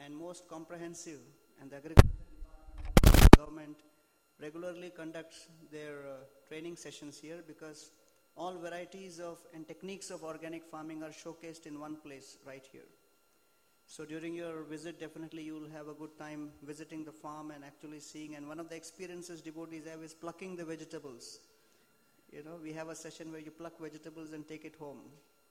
and most comprehensive, and the agriculture government regularly conducts their training sessions here because all varieties of and techniques of organic farming are showcased in one place right here. So during your visit, definitely you will have a good time visiting the farm and actually seeing. And one of the experiences devotees have is plucking the vegetables. We have a session where you pluck vegetables and take it home.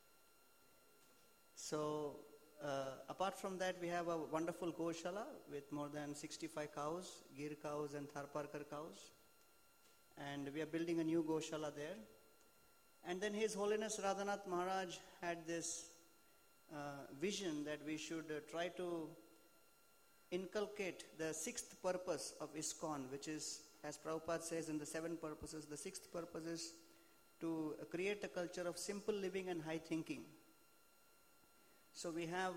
So apart from that, we have a wonderful Goshala with more than 65 cows, Gir cows and Tharparkar cows. And we are building a new Goshala there. And then His Holiness Radhanath Maharaj had this vision that we should try to inculcate the sixth purpose of ISKCON, which is, as Prabhupada says in the 7 purposes, the sixth purpose is to create a culture of simple living and high thinking. So we have,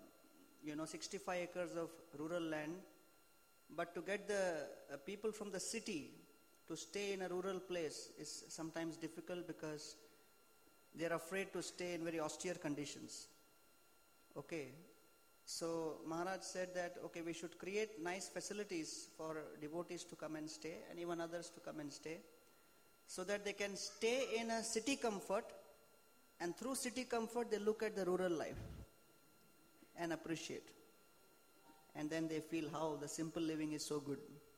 65 acres of rural land, but to get the people from the city to stay in a rural place is sometimes difficult because they are afraid to stay in very austere conditions. Okay, so Maharaj said that, we should create nice facilities for devotees to come and stay and even others to come and stay so that they can stay in a city comfort, and through city comfort they look at the rural life and appreciate. And then they feel how the simple living is so good.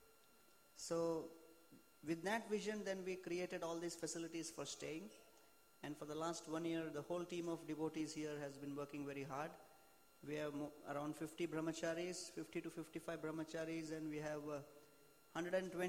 So with that vision, then we created all these facilities for staying. And for the last 1 year, the whole team of devotees here has been working very hard. We have around 50 brahmacharis, 50 to 55 brahmacharis, and we have 100 to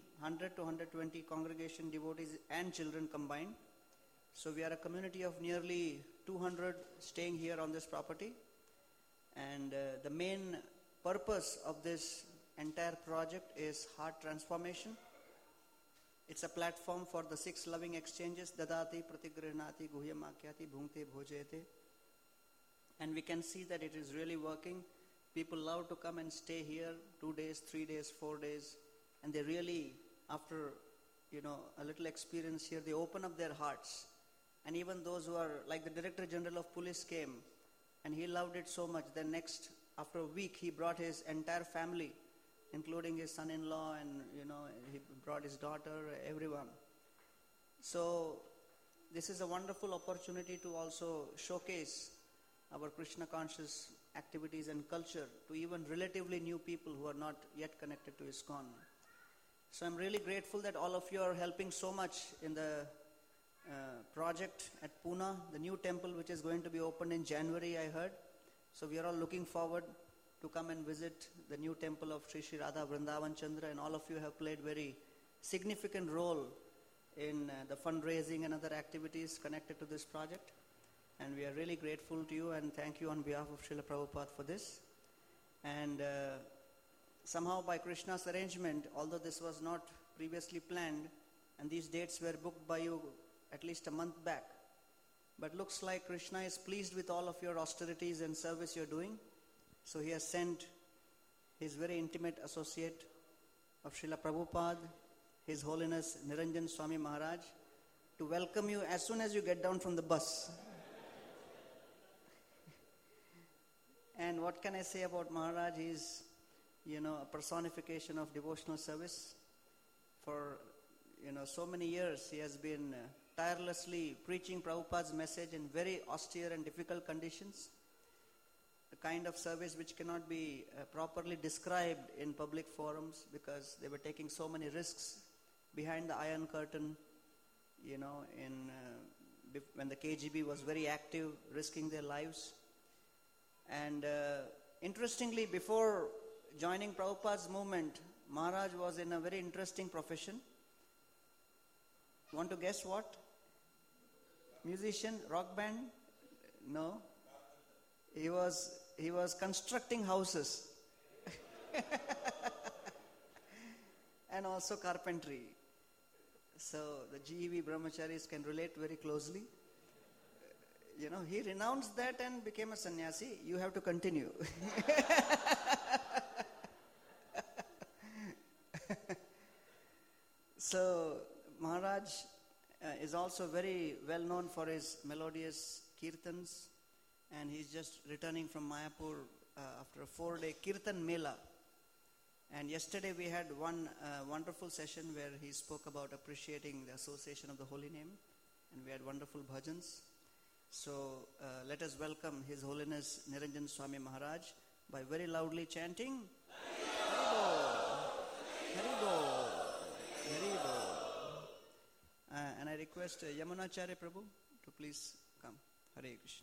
120 congregation devotees and children combined. So we are a community of nearly 200 staying here on this property. And the main purpose of this entire project is heart transformation. It's a platform for the 6 loving exchanges, Dadati, Pratigrihnati, Guhyamakyati, Bhunkte, Bhojete. And we can see that it is really working. People love to come and stay here 2 days, 3 days, 4 days. And they really, after, a little experience here, they open up their hearts. And even those who are, like the Director General of Police came, and he loved it so much. Then after a week, he brought his entire family, including his son-in-law, and he brought his daughter, everyone. So this is a wonderful opportunity to also showcase our Krishna conscious activities and culture to even relatively new people who are not yet connected to ISKCON. So I'm really grateful that all of you are helping so much in the project at Pune, the new temple which is going to be opened in January, I heard. So we are all looking forward to come and visit the new temple of Sri Sri Radha Vrindavan Chandra, and all of you have played very significant role in the fundraising and other activities connected to this project. And we are really grateful to you and thank you on behalf of Srila Prabhupada for this. And somehow by Krishna's arrangement, although this was not previously planned, and these dates were booked by you at least a month back, but looks like Krishna is pleased with all of your austerities and service you're doing. So he has sent his very intimate associate of Srila Prabhupada, His Holiness Niranjan Swami Maharaj, to welcome you as soon as you get down from the bus. And what can I say about Maharaj? He is, a personification of devotional service. For, so many years he has been tirelessly preaching Prabhupada's message in very austere and difficult conditions. The kind of service which cannot be properly described in public forums because they were taking so many risks behind the Iron Curtain, when the KGB was very active, risking their lives. And interestingly, before joining Prabhupada's movement, Maharaj was in a very interesting profession. Want to guess what? Musician, rock band? No. He was constructing houses and also carpentry. So the GEV brahmacharis can relate very closely. He renounced that and became a sannyasi. You have to continue. So Maharaj is also very well known for his melodious kirtans, and he's just returning from Mayapur after a 4-day Kirtan Mela. And yesterday we had one wonderful session where he spoke about appreciating the association of the Holy Name. And we had wonderful bhajans. So let us welcome His Holiness Niranjan Swami Maharaj by very loudly chanting Haribo, Haribo. And I request Yamunacharya Prabhu to please come. Hare Krishna.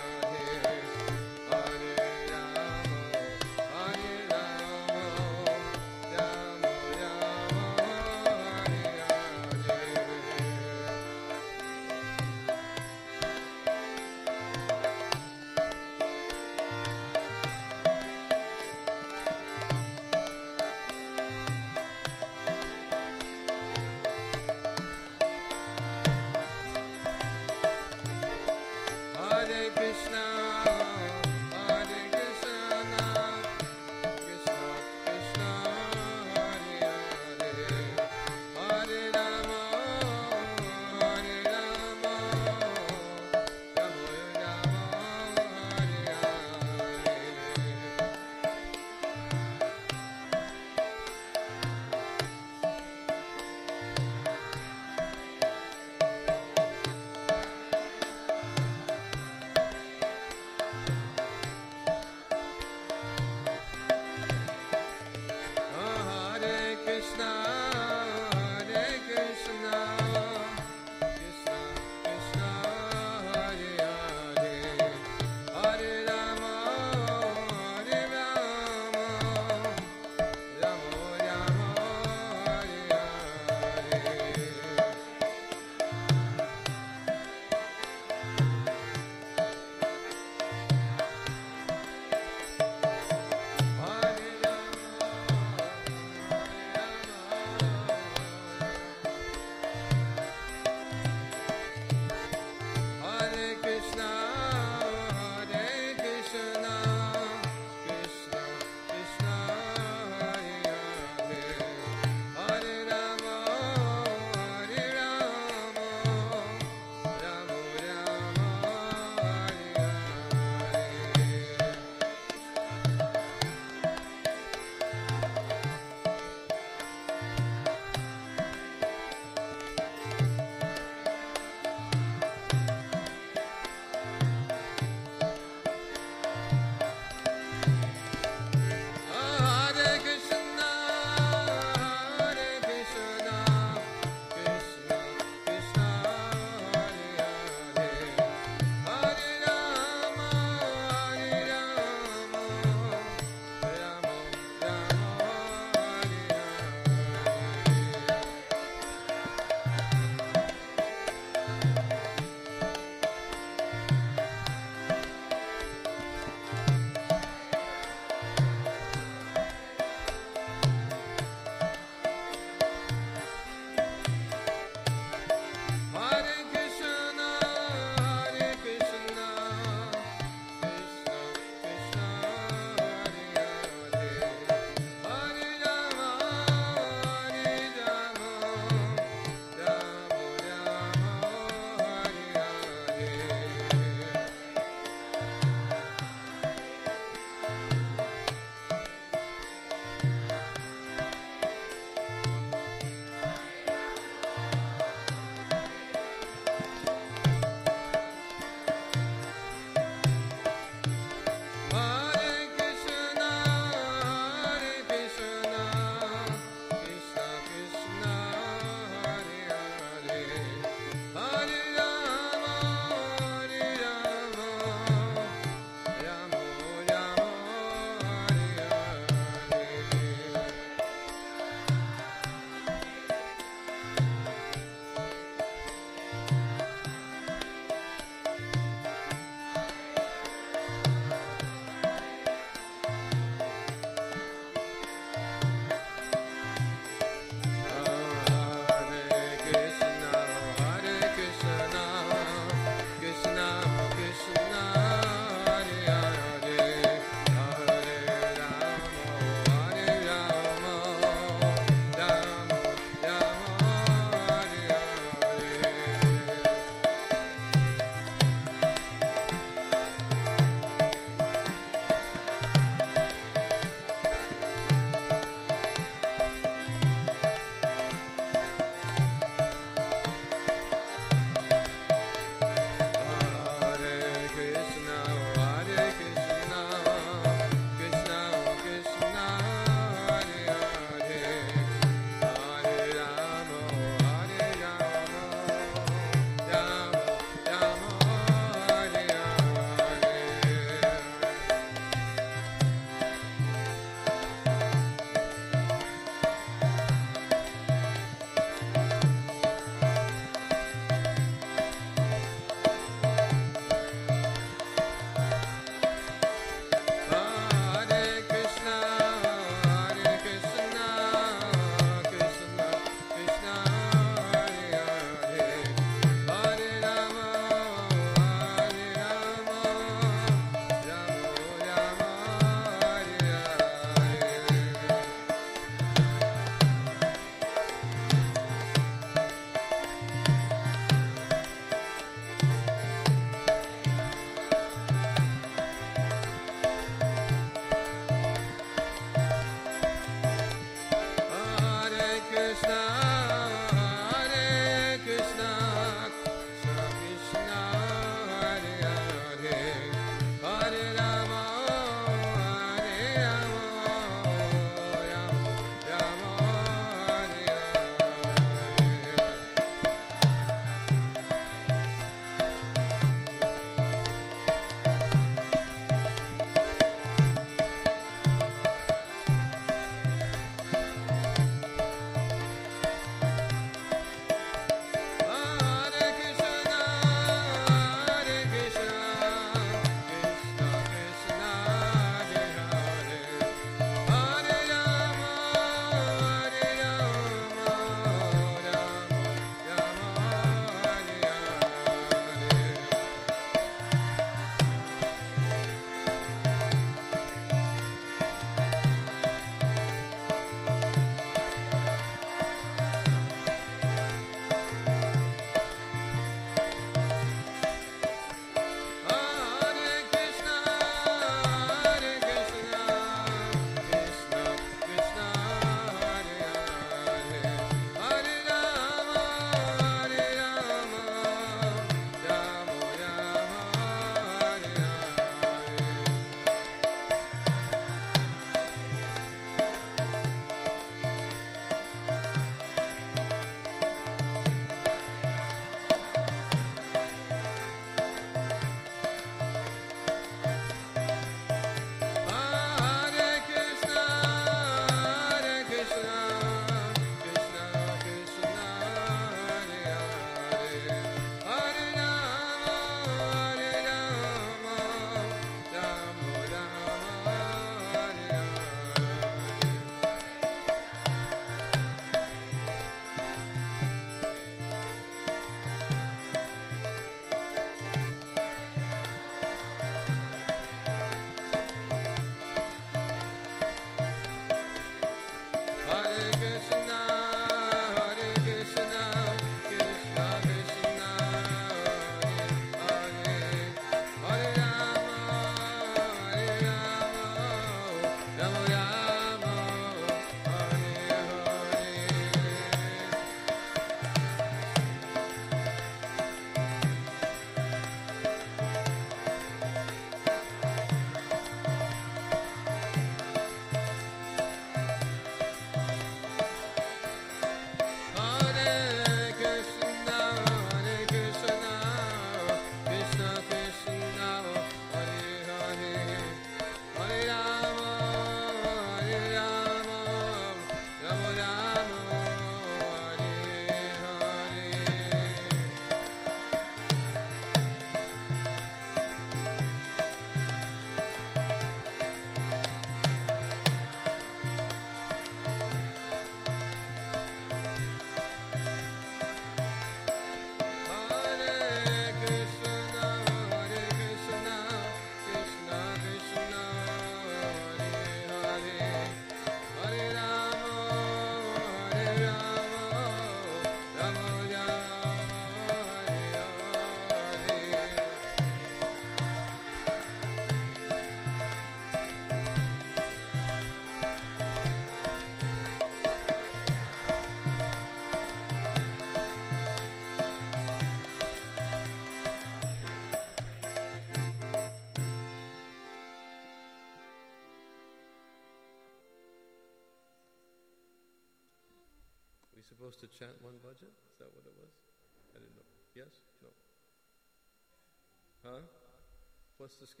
we supposed to chant one bhajan? Is that what it was? I didn't know. Yes? No? Huh? What's the schedule?